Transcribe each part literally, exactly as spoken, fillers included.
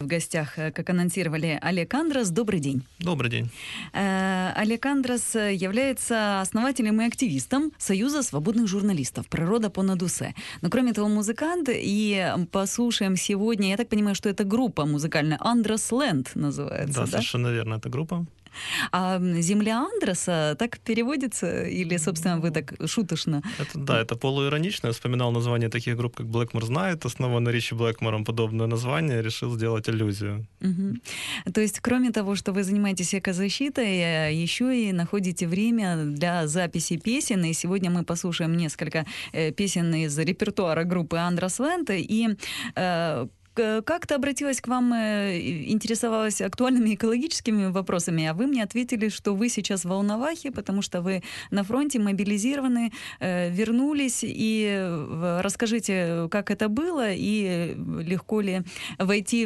в гостях, как анонсировали, Олег Андрос. Добрый день. Добрый день. Олег Андрос является основателем и активистом Союза свободных журналистов «Природа понад усе». Но кроме того, музыкант. И послушаем сегодня, я так понимаю, что это группа музыкальная, Андросленд называется, да? Да, совершенно верно, это группа. А «Земля Андроса» так переводится? Или, собственно, вы так шуточно? Это, да, это полуиронично. Я вспоминал название таких групп, как Blackmore знает, основанное Ричи Блэкмором, подобное название, решил сделать аллюзию. Угу. То есть, кроме того, что вы занимаетесь экозащитой, еще и находите время для записи песен. И сегодня мы послушаем несколько песен из репертуара группы Андросленд. И э, как-то обратилась к вам, интересовалась актуальными экологическими вопросами, а вы мне ответили, что вы сейчас в Волновахе, потому что вы на фронте, мобилизированы, вернулись. И расскажите, как это было и легко ли войти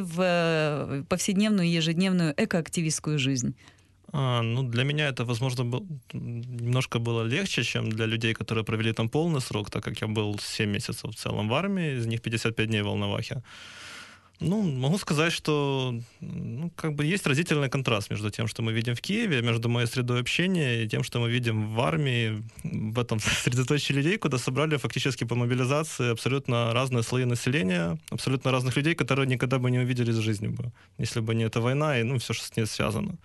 в повседневную, ежедневную экоактивистскую жизнь? А, ну, для меня это, возможно, был, немножко было легче, чем для людей, которые провели там полный срок, так как я был семь месяцев в целом в армии, из них пятьдесят пять дней в Волновахе. Ну, могу сказать, что ну, как бы есть разительный контраст между тем, что мы видим в Киеве, между моей средой общения и тем, что мы видим в армии, в этом средоточии людей, куда собрали фактически по мобилизации абсолютно разные слои населения, абсолютно разных людей, которые никогда бы не увиделись в жизни бы, если бы не эта война и ну, все, что с ней связано.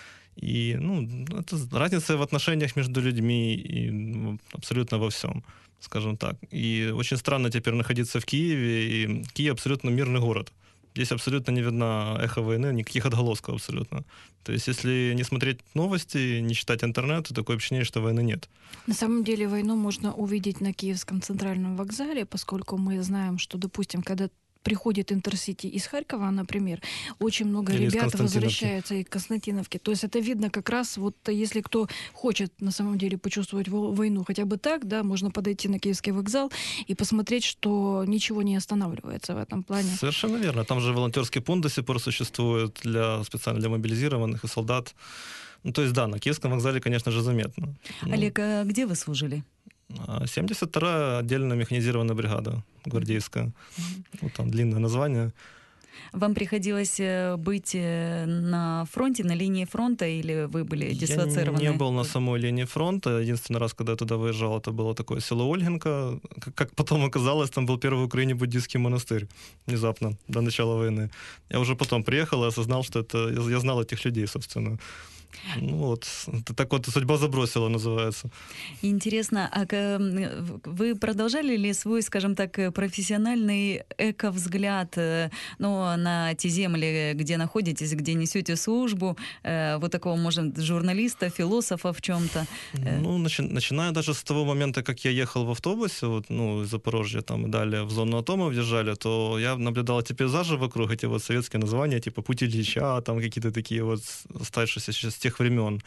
И ну, это разница в отношениях между людьми и ну, абсолютно во всем, скажем так. И очень странно теперь находиться в Киеве, и Киев абсолютно мирный город. Здесь абсолютно не видно эхо войны, никаких отголосков абсолютно. То есть если не смотреть новости, не читать интернет, то такое ощущение, что войны нет. На самом деле войну можно увидеть на Киевском центральном вокзале, поскольку мы знаем, что, допустим, когда приходит Интерсити из Харькова, например, очень много Или ребят возвращаются из Константиновки. То есть это видно как раз, вот если кто хочет на самом деле почувствовать войну хотя бы так, да, можно подойти на Киевский вокзал и посмотреть, что ничего не останавливается в этом плане. Совершенно верно. Там же волонтерский пункт до сих пор существует для, специально для мобилизированных и солдат. Ну, то есть да, на Киевском вокзале, конечно же, заметно. Олег, а где вы служили? семьдесят вторая отдельная механизированная бригада гвардейская. Mm-hmm. Вот там длинное название. Вам приходилось быть на фронте, на линии фронта, или вы были дислоцированы? Я не был на самой линии фронта. Единственный раз, когда я туда выезжал, это было такое село Ольгинка. Как потом оказалось, там был первый в Украине буддийский монастырь. Внезапно, до начала войны. Я уже потом приехал и осознал, что это... Я знал этих людей, собственно. Ну вот, так вот судьба забросила, называется. Интересно, а вы продолжали ли свой, скажем так, профессиональный эко-взгляд ну, на те земли, где находитесь, где несете службу, вот такого, может, журналиста, философа в чем-то? Ну, начи- начиная даже с того момента, как я ехал в автобусе, вот, ну, из Запорожья там и далее в зону АТО мы въезжали, то я наблюдал эти пейзажи вокруг, эти вот советские названия, типа «Путь Ильича», там какие-то такие вот оставшиеся сейчас тех времен.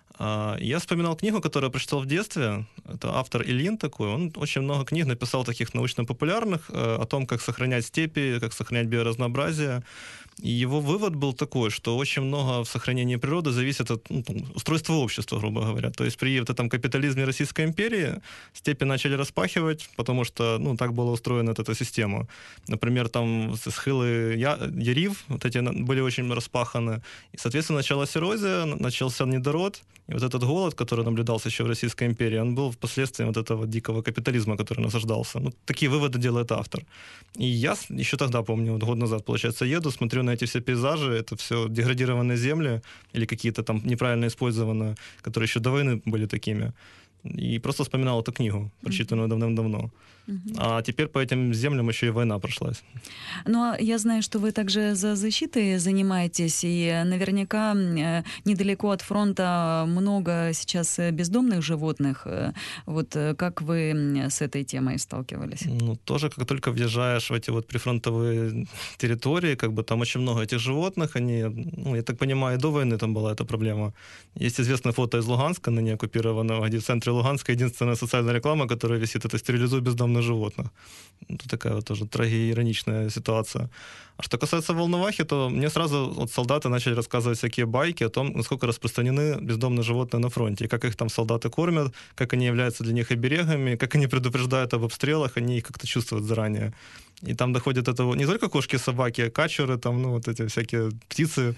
Я вспоминал книгу, которую я прочитал в детстве. Это автор Ильин такой. Он очень много книг написал таких научно-популярных о том, как сохранять степи, как сохранять биоразнообразие. И его вывод был такой, что очень много в сохранении природы зависит от ну, устройства общества, грубо говоря. То есть при вот этом капитализме Российской империи степи начали распахивать, потому что ну, так была устроена эта система. Например, там схилы я, ярив вот эти были очень распаханы. И, соответственно, началась эрозия, начался недород. И вот этот голод, который наблюдался еще в Российской империи, он был впоследствии вот этого дикого капитализма, который насаждался. Ну, такие выводы делает автор. И я еще тогда, помню, вот год назад, получается, еду, смотрю на эти все пейзажи, это все деградированные земли или какие-то там неправильно использованные, которые еще до войны были такими. И просто вспоминал эту книгу, прочитанную mm-hmm. давным-давно. Mm-hmm. А теперь по этим землям еще и война прошлась. Ну, а я знаю, что вы также за защитой занимаетесь, и наверняка недалеко от фронта много сейчас бездомных животных. Вот как вы с этой темой сталкивались? Ну, тоже, как только въезжаешь в эти вот прифронтовые территории, как бы там очень много этих животных, они, ну, я так понимаю, и до войны там была эта проблема. Есть известное фото из Луганска, ныне оккупированного, где в центре Луганска единственная социальная реклама, которая висит, это «Стерилизуй бездомных животных». Это такая вот тоже трагиироничная ситуация. А что касается Волновахи, то мне сразу вот солдаты начали рассказывать всякие байки о том, насколько распространены бездомные животные на фронте, и как их там солдаты кормят, как они являются для них оберегами, как они предупреждают об обстрелах, они их как-то чувствуют заранее. И там доходит это не только кошки, собаки, а качеры, там, ну, вот эти всякие птицы.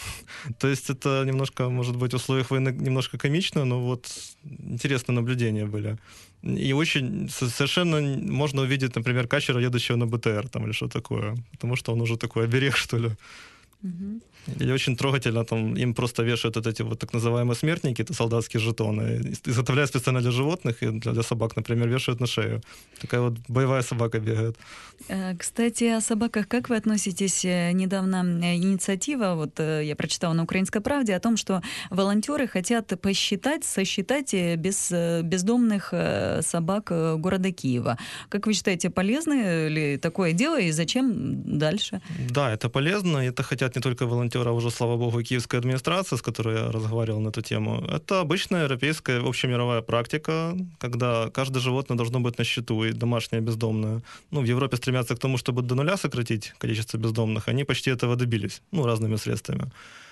То есть это немножко, может быть, в условиях войны немножко комично, но вот интересные наблюдения были. И очень совершенно можно увидеть, например, качера, едущего на БТР там, или что такое, потому что он уже такой оберег, что ли. Угу. Или очень трогательно, там, им просто вешают вот эти вот так называемые смертники, это солдатские жетоны, изготовляют специально для животных, и для, для собак, например, вешают на шею. Такая вот боевая собака бегает. Кстати, о собаках. Как вы относитесь? Недавно инициатива, вот я прочитала на «Украинской правде», о том, что волонтеры хотят посчитать, сосчитать без, бездомных собак города Киева. Как вы считаете, полезно ли такое дело и зачем дальше? Да, это полезно, это хотят не только волонтеры, а уже, слава богу, и киевская администрация, с которой я разговаривал на эту тему. Это обычная европейская общемировая практика, когда каждое животное должно быть на счету, и домашнее, и бездомное. Ну, в Европе стремятся к тому, чтобы до нуля сократить количество бездомных. Они почти этого добились, ну, разными средствами.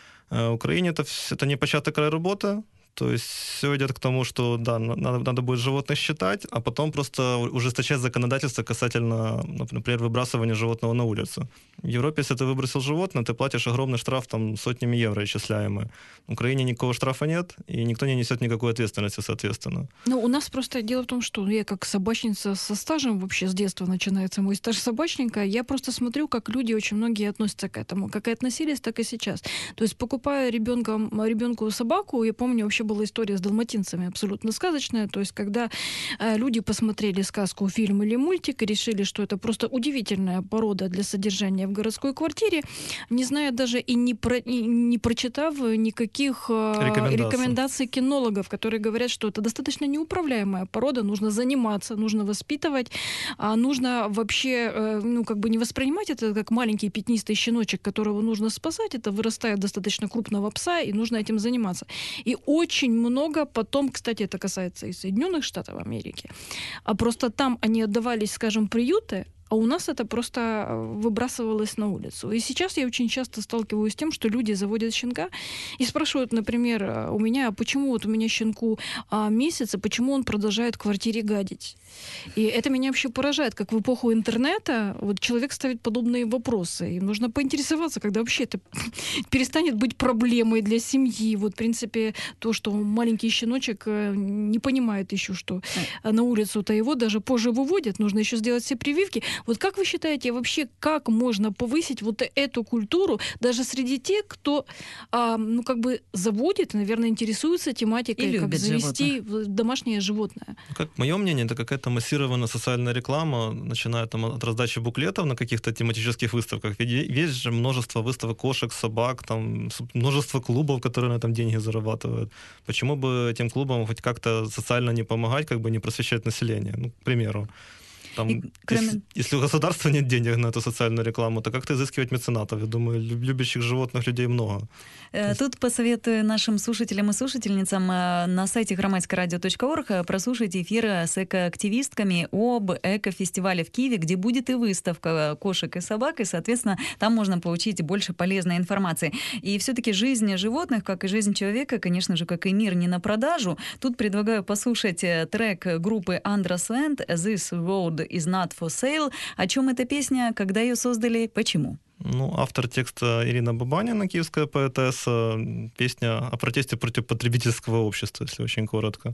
В Украине это, это не початый край работы. То есть все идет к тому, что да, надо, надо будет животных считать, а потом просто ужесточать законодательство касательно, например, выбрасывания животного на улицу. В Европе, если ты выбросил животное, ты платишь огромный штраф, там, сотнями евро исчисляемые. В Украине никакого штрафа нет, и никто не несет никакой ответственности, соответственно. Ну, у нас просто дело в том, что я как собачница со стажем, вообще с детства начинается мой стаж собачника, я просто смотрю, как люди очень многие относятся к этому. Как и относились, так и сейчас. То есть, покупая ребенка, ребенку собаку, я помню, вообще была история с далматинцами абсолютно сказочная. То есть, когда э, люди посмотрели сказку, фильм или мультик и решили, что это просто удивительная порода для содержания в городской квартире, не зная даже и не, про, не, не прочитав никаких э, рекомендаций. рекомендаций кинологов, которые говорят, что это достаточно неуправляемая порода, нужно заниматься, нужно воспитывать, а нужно вообще, э, ну, как бы не воспринимать это как маленький пятнистый щеночек, которого нужно спасать, это вырастает достаточно крупного пса, и нужно этим заниматься. И очень Очень много потом, кстати, это касается и Соединенных Штатов Америки, а просто там они отдавались, скажем, приюты, а у нас это просто выбрасывалось на улицу. И сейчас я очень часто сталкиваюсь с тем, что люди заводят щенка и спрашивают, например, у меня, почему вот у меня щенку а, месяц, и почему он продолжает в квартире гадить. И это меня вообще поражает, как в эпоху интернета вот человек ставит подобные вопросы. Им нужно поинтересоваться, когда вообще это перестанет быть проблемой для семьи. Вот, в принципе, то, что маленький щеночек не понимает еще, что на улицу-то его даже позже выводят, нужно еще сделать все прививки. Вот как вы считаете, вообще, как можно повысить вот эту культуру даже среди тех, кто, а, ну, как бы заводит, наверное, интересуется тематикой, как завести животных. Домашнее животное? Как мое мнение, это какая-то массированная социальная реклама, начиная там от раздачи буклетов на каких-то тематических выставках. Ведь есть же множество выставок кошек, собак, там множество клубов, которые на этом деньги зарабатывают. Почему бы этим клубам хоть как-то социально не помогать, как бы не просвещать население, ну, к примеру. Там, и, кроме... если, если у государства нет денег на эту социальную рекламу, то как-то изыскивать меценатов? Я думаю, любящих животных людей много. Тут посоветую нашим слушателям и слушательницам на сайте громадское радио точка орг прослушать эфир с экоактивистками об экофестивале в Киеве, где будет и выставка кошек и собак, и, соответственно, там можно получить больше полезной информации. И все-таки жизнь животных, как и жизнь человека, конечно же, как и мир, не на продажу. Тут предлагаю послушать трек группы Andras Land «This Road is not for sale». О чем эта песня, когда ее создали, почему? Ну, автор текста Ирина Бабанина, киевская поэтесса. Песня о протесте против потребительского общества, если очень коротко.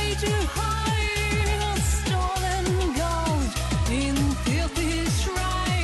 Try to hide a stolen gold in filthy shrines.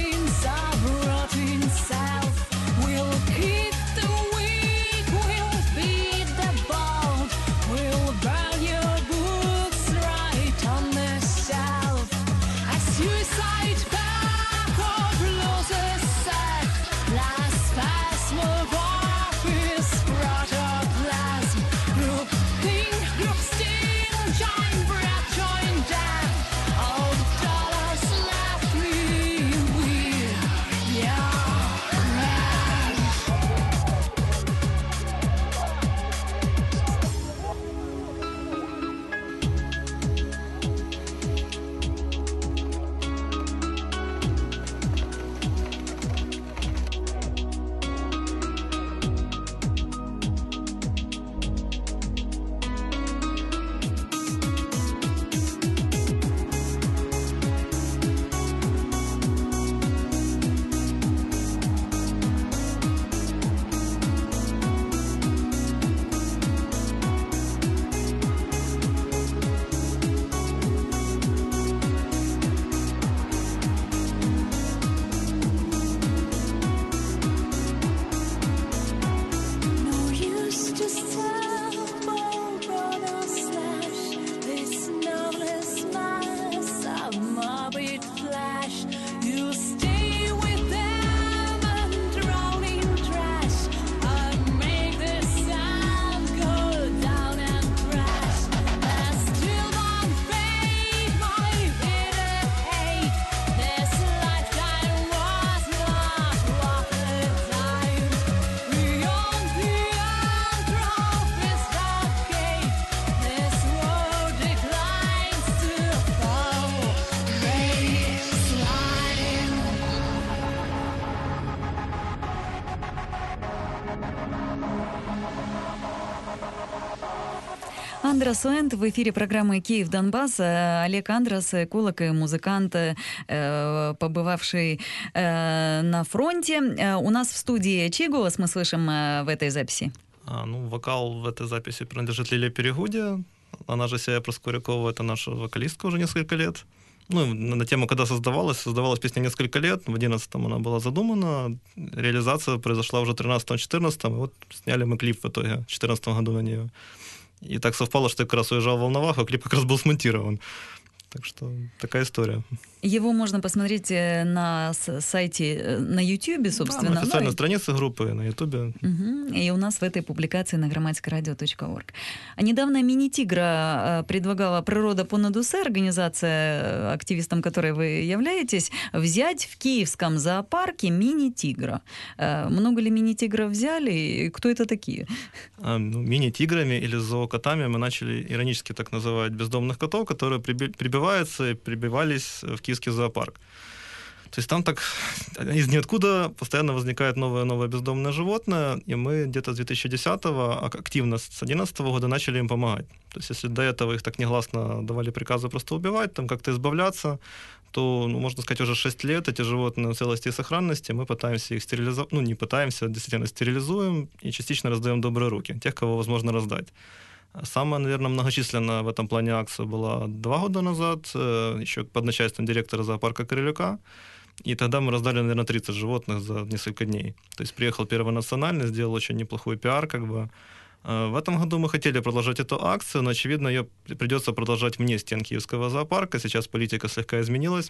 Андрас Уэнд в эфире программы «Киев, Донбасс». Олег Андрас, эколог и музыкант, побывавший на фронте. У нас в студии чей голос мы слышим в этой записи? А, ну, вокал в этой записи принадлежит Лиле Перегуде. Она же Сия Проскурякова, это наша вокалистка уже несколько лет. Ну, на тему, когда создавалась, создавалась песня несколько лет, в одиннадцатом она была задумана, реализация произошла уже в тринадцатом-четырнадцатом, и вот сняли мы клип в итоге в две тысячи четырнадцатом году на нее. И так совпало, что я как раз уезжал в Волновах, а клип как раз был смонтирован. Так что такая история. Его можно посмотреть на сайте, на Ютьюбе, собственно. Да, на официальной ну, странице группы, на Ютубе. Угу. И у нас в этой публикации на громадское точка орг. А недавно «Мини-Тигра» предлагала «Природа понад усе», организация, активистом которой вы являетесь, взять в киевском зоопарке «Мини-Тигра». Много ли «Мини-Тигров» взяли? И кто это такие? А, ну, мини-тиграми или зоокотами мы начали иронически так называть бездомных котов, которые прибиваются и прибивались в киевский зоопарк. То есть там так из ниоткуда постоянно возникает новое-новое бездомное животное, и мы где-то с две тысячи десятого, активно с две тысячи одиннадцатого года начали им помогать. То есть если до этого их так негласно давали приказы просто убивать, там как-то избавляться, то, ну, можно сказать, уже шесть лет эти животные в целости и сохранности, мы пытаемся их стерилизовать, ну, не пытаемся, действительно стерилизуем и частично раздаем добрые руки, тех, кого возможно раздать. Самая, наверное, многочисленная в этом плане акция была два года назад, еще под начальством директора зоопарка Королюка. И тогда мы раздали, наверное, тридцать животных за несколько дней. То есть приехал Первый национальный, сделал очень неплохой пиар, как бы. В этом году мы хотели продолжать эту акцию, но, очевидно, ее придется продолжать вне стен Киевского зоопарка. Сейчас политика слегка изменилась.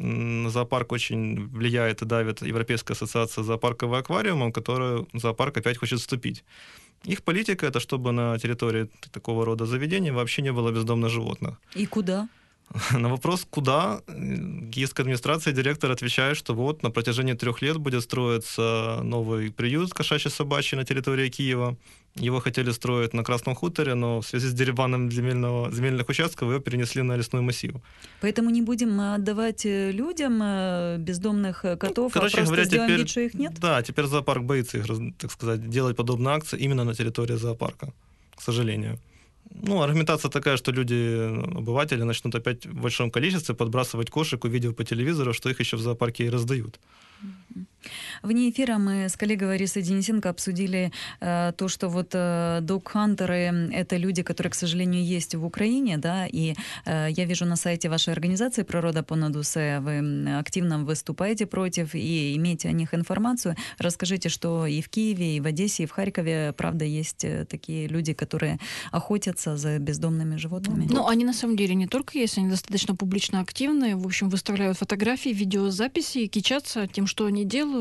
На зоопарк очень влияет и давит Европейская ассоциация зоопарков и аквариумов, в которую зоопарк опять хочет вступить. Их политика — это чтобы на территории такого рода заведений вообще не было бездомных животных. И куда? На вопрос «куда?» киевская администрация и директор отвечает, что вот на протяжении трех лет будет строиться новый приют кошачий-собачий на территории Киева. Его хотели строить на Красном хуторе, но в связи с дерибаном земельного, земельных участков его перенесли на лесной массив. Поэтому не будем отдавать людям бездомных котов, ну, короче а просто говоря, сделаем теперь, вид, что их нет? Да, теперь зоопарк боится их, так сказать, делать подобные акции именно на территории зоопарка, к сожалению. Ну, аргументация такая, что люди, обыватели, начнут опять в большом количестве подбрасывать кошек, увидев по телевизору, что их еще в зоопарке и раздают. Вне эфира мы с коллегой Ларисой Денисенко обсудили э, то, что вот э, дог-хантеры — это люди, которые, к сожалению, есть в Украине, да, и э, я вижу на сайте вашей организации «Природа понад усе» вы активно выступаете против и имеете о них информацию. Расскажите, что и в Киеве, и в Одессе, и в Харькове, правда, есть такие люди, которые охотятся за бездомными животными? Ну, они на самом деле не только есть, они достаточно публично активны, в общем, выставляют фотографии, видеозаписи и кичатся тем, что они делают.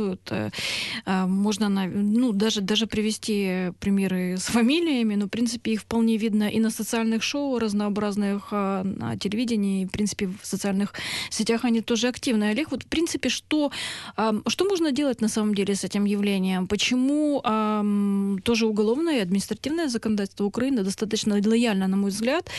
Можно, ну, даже, даже привести примеры с фамилиями, но, в принципе, их вполне видно и на социальных шоу разнообразных, на телевидении, и, в принципе, в социальных сетях они тоже активны. Олег, вот, в принципе, что, что можно делать на самом деле с этим явлением? Почему тоже уголовное и административное законодательство Украины достаточно лояльно, на мой взгляд,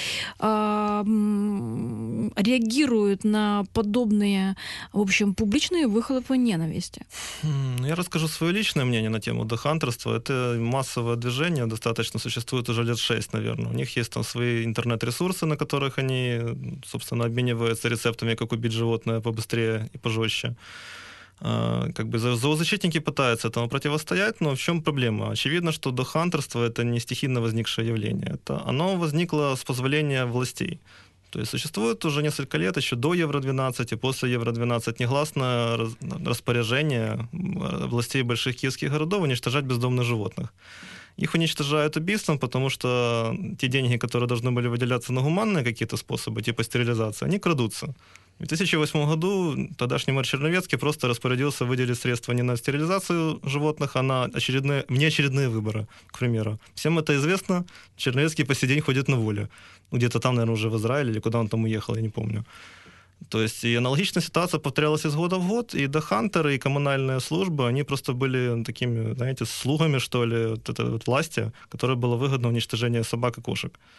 реагирует на подобные, в общем, публичные выхлопы ненависти? Я расскажу свое личное мнение на тему дохантерства. Это массовое движение, достаточно существует уже лет шесть, наверное. У них есть там свои интернет-ресурсы, на которых они, собственно, обмениваются рецептами, как убить животное побыстрее и пожестче. Как бы зоозащитники пытаются этому противостоять, но в чем проблема? Очевидно, что дохантерство — это не стихийно возникшее явление. Это оно возникло с позволения властей. То есть существует уже несколько лет, еще до Евро двенадцать и после Евро двенадцать, негласное распоряжение властей больших киевских городов уничтожать бездомных животных. Их уничтожают убийством, потому что те деньги, которые должны были выделяться на гуманные какие-то способы, типа стерилизации, они крадутся. В две тысячи восьмом году тогдашний мэр Черновецкий просто распорядился выделить средства не на стерилизацию животных, а на очередные, внеочередные выборы, к примеру. Всем это известно, Черновецкий по сей день ходит на воле. Где-то там, наверное, уже в Израиле, или куда он там уехал, я не помню. То есть и аналогичная ситуация повторялась из года в год, и дохантеры, и коммунальные службы, они просто были такими, знаете, слугами, что ли, вот этой вот власти, которой было выгодно уничтожение собак и кошек.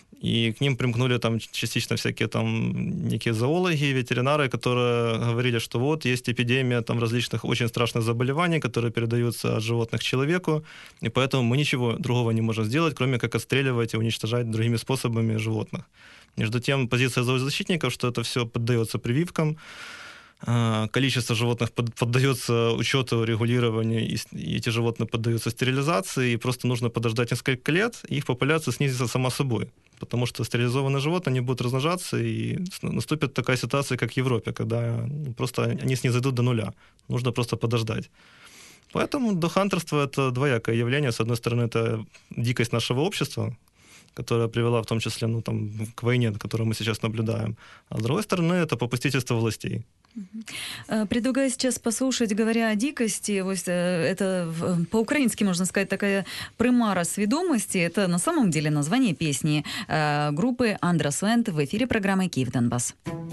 И к ним примкнули там частично всякие там некие зоологи, ветеринары, которые говорили, что вот есть эпидемия там различных очень страшных заболеваний, которые передаются от животных к человеку, и поэтому мы ничего другого не можем сделать, кроме как отстреливать и уничтожать другими способами животных. Между тем, позиция зоозащитников, что это все поддается прививкам, количество животных поддается учету, регулированию, и эти животные поддаются стерилизации, и просто нужно подождать несколько лет, и их популяция снизится сама собой. Потому что стерилизованные животные не будут размножаться, и наступит такая ситуация, как в Европе, когда просто они снизойдут до нуля. Нужно просто подождать. Поэтому догхантерство — это двоякое явление. С одной стороны, это дикость нашего общества, которая привела в том числе ну, там, к войне, которую мы сейчас наблюдаем. А с другой стороны, это попустительство властей. Предлагаю сейчас послушать, говоря о дикости, вот это по-украински, можно сказать, такая примара свідомости. Это на самом деле название песни группы Андрас Вент в эфире программы «Киев Донбасс».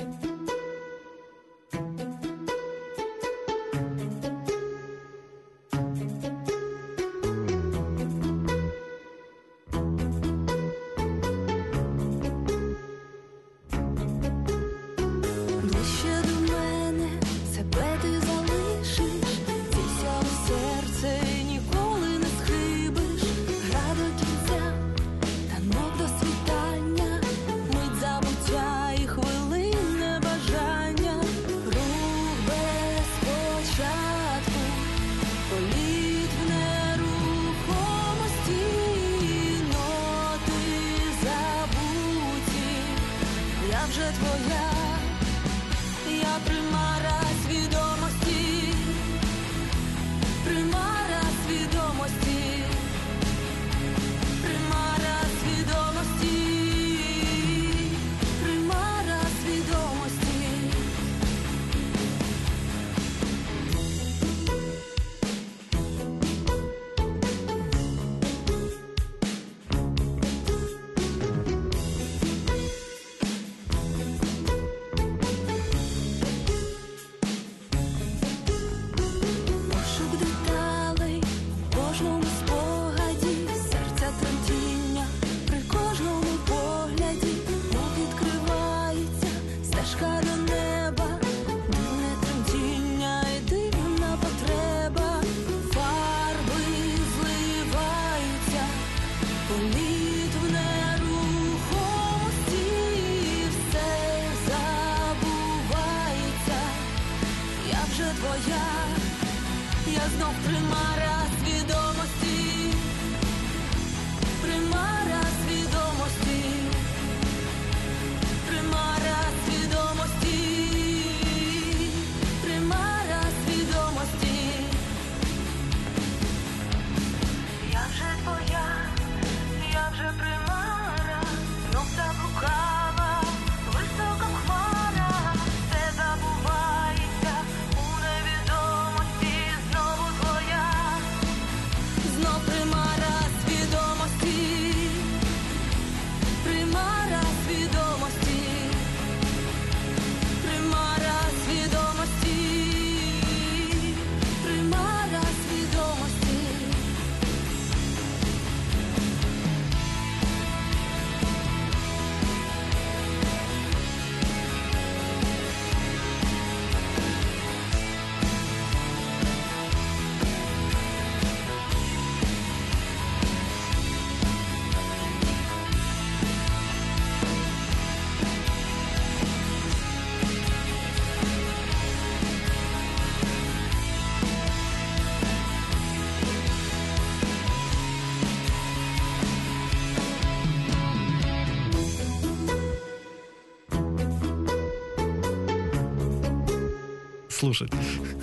Слушать.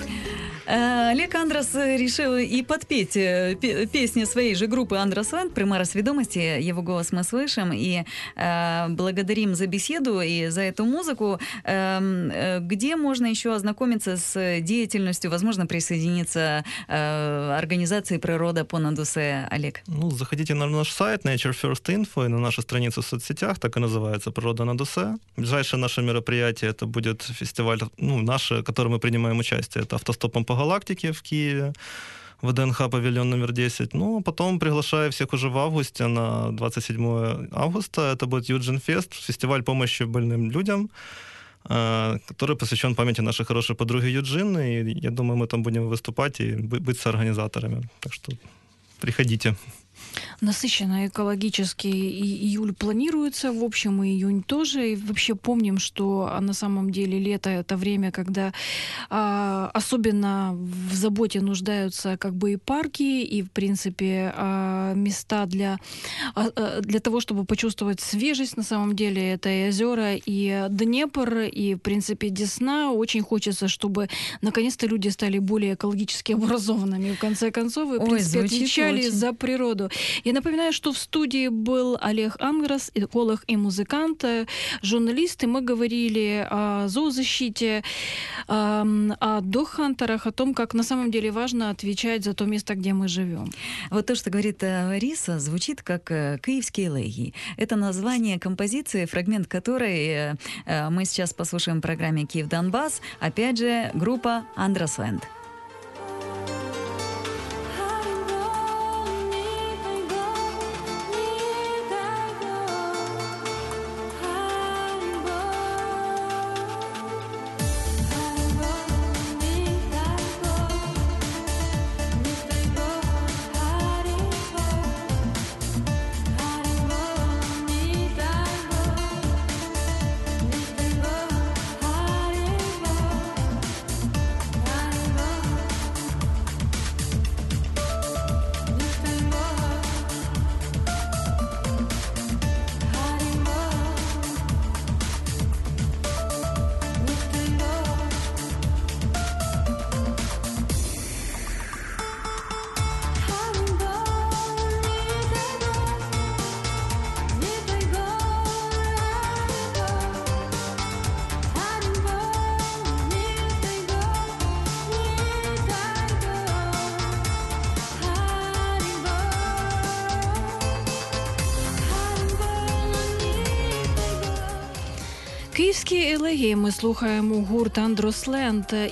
Олег Андрас решил и подпеть песни своей же группы Андрас Вент «Примара сведомости». Его голос мы слышим и э, благодарим за беседу и за эту музыку. Э, где можно еще ознакомиться с деятельностью, возможно, присоединиться э, организации «Природа понад усе», Олег? Ну, заходите на наш сайт Nature First Info и на нашу страницу в соцсетях, так и называется «Природа над усе». Ближайшее наше мероприятие это будет фестиваль, ну, наш, в котором мы принимаем участие, это «Автостопом по галактике» в Киеве. ВДНХ павильон номер десять. Ну, а потом приглашаю всех уже в августе, на двадцать седьмое августа. Это будет Юджин Фест, фестиваль помощи больным людям, который посвящен памяти нашей хорошей подруги Юджин. И я думаю, мы там будем выступать и быть соорганизаторами. Так что приходите. Насыщенно экологический июль планируется, в общем, и июнь тоже. И вообще помним, что на самом деле лето — это время, когда а, особенно в заботе нуждаются как бы и парки, и, в принципе, а, места для, а, для того, чтобы почувствовать свежесть. На самом деле это и озера, и Днепр, и, в принципе, Десна. Очень хочется, чтобы наконец-то люди стали более экологически образованными, в конце концов, и, в принципе, Ой, отвечали очень. за природу. Я напоминаю, что в студии был Олег Анграс, эколог и музыкант, журналист, и мы говорили о зоозащите, о дог-хантерах, о том, как на самом деле важно отвечать за то место, где мы живем. Вот то, что говорит Риса, звучит как «Киевские элегии». Это название композиции, фрагмент которой мы сейчас послушаем в программе «Киев-Донбасс». Опять же, группа «Андрасленд». Київські елегії ми слухаємо гурт «Андрасленд».